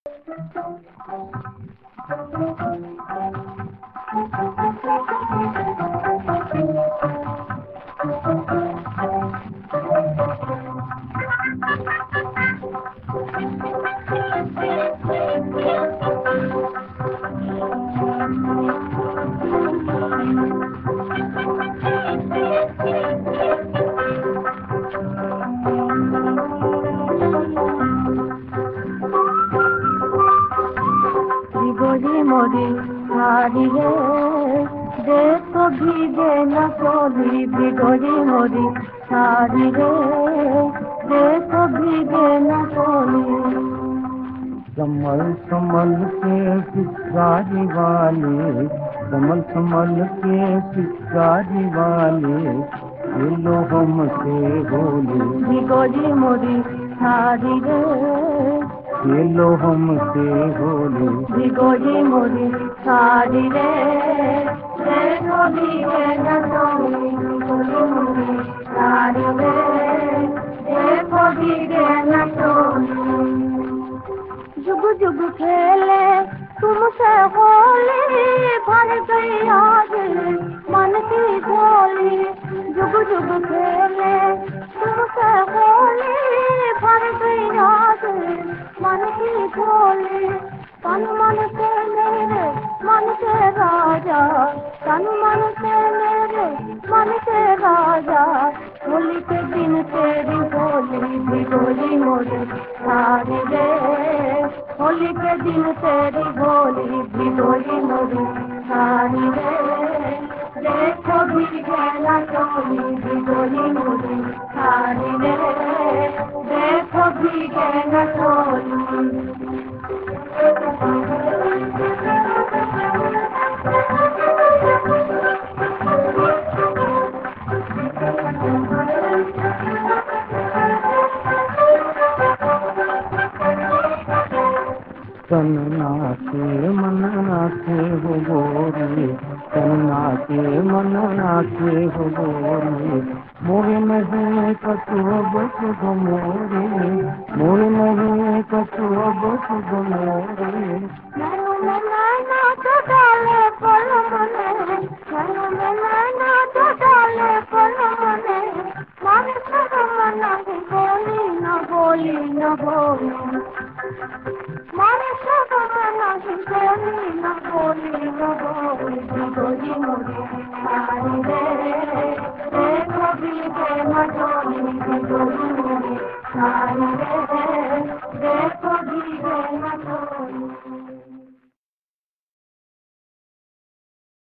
गोरी मोरी साड़ी रे देखो भीगे न चोली भी गोरी मोरी साड़ी रे देखो भीगे न चोली। कमल कमल के पिचकारी वाले, कमल कमल के पिचकारी वाले, ये लो हमसे होली भी गोरी मोरी साड़ी रे ये लो हमसे होली भी गोरी मोरी साड़ी रे देखो भीगे न चोली भी गोरी मोरी साड़ी रे देखो भीगे न चोली। जुग जुग खेले तुमसे होली भर गई आज मन की झोली। जुग जुग खेले तुमसे होली भर गई आज मन की झोली। तन मन से मेरे मन के राजा, तन मन से मेरे मन के राजा, होली के दिन तेरी होली भी गोरी मोरी साड़ी रे होली के दिन तेरी होली भी गोरी मोरी साड़ी रे देखो भीगे न चोली भी गोरी मोरी साड़ी रे देखो भीगे न चोली। तन नाचे मन नाचे हो गोरी, तन नाचे मन नाचे हो गोरी, मोहे नहीं कछुआ बस गो मोरे, मोहे नहीं कछुआ बस गो मोरे। नैनो में नैना तो डाले पल मने, नैनो में नैना तो डाले पल मने, मन सर मन बोली न बोली न बोली, मन सर मन बोली न बोली न बोली। गोरी मोरी साड़ी रे देखो भीगे न चोली भी गोरी मोरी साड़ी रे देखो भीगे न